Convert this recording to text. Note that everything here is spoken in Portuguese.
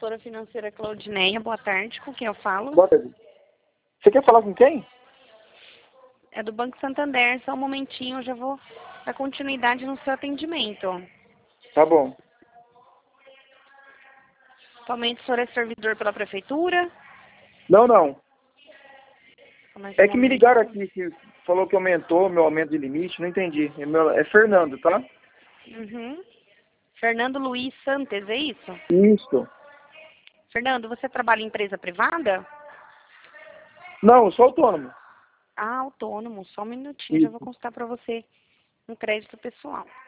consultora financeira Claudineia. Boa tarde, com quem eu falo? Boa tarde. Você quer falar com quem? É do Banco Santander. Só um momentinho, eu já vou dar continuidade no seu atendimento. Tá bom. Atualmente o senhor é servidor pela prefeitura? Não. Mais É um que me momento. ligaram aqui, que falou que aumentou meu aumento de limite, não entendi. É Fernando, tá? Uhum. Fernando Luiz Santos, é isso? Isso. Fernando, você trabalha em empresa privada? Não, eu sou autônomo. Ah, autônomo. Só um minutinho, já vou Isso. consultar para você um crédito pessoal.